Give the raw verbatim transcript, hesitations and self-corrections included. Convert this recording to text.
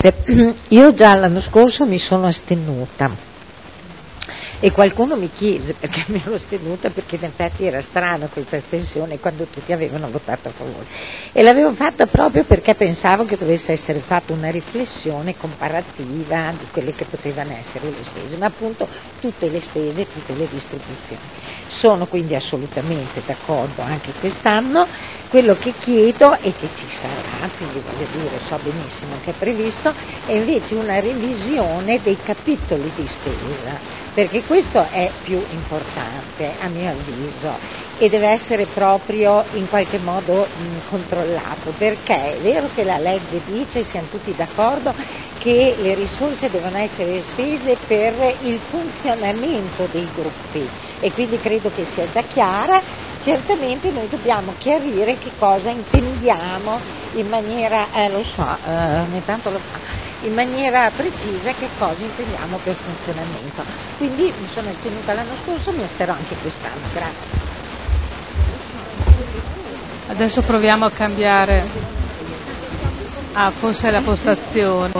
Io già l'anno scorso mi sono astenuta e qualcuno mi chiese perché mi ero astenuta, perché in effetti era strana questa astensione quando tutti avevano votato a favore, e l'avevo fatta proprio perché pensavo che dovesse essere fatta una riflessione comparativa di quelle che potevano essere le spese, ma appunto tutte le spese, tutte le distribuzioni. Sono quindi assolutamente d'accordo anche quest'anno. Quello che chiedo e che ci sarà, quindi voglio dire, so benissimo che è previsto, è invece una revisione dei capitoli di spesa, perché questo è più importante a mio avviso e deve essere proprio in qualche modo mh, controllato, perché è vero che la legge dice, siamo tutti d'accordo, che le risorse devono essere spese per il funzionamento dei gruppi e quindi credo che sia già chiara. Certamente noi dobbiamo chiarire che cosa intendiamo in maniera, eh, lo so, eh, ogni tanto lo fa, in maniera precisa che cosa intendiamo per funzionamento. Quindi mi sono astenuta l'anno scorso, mi asterò anche quest'anno. Grazie. Adesso proviamo a cambiare. Ah, forse la postazione.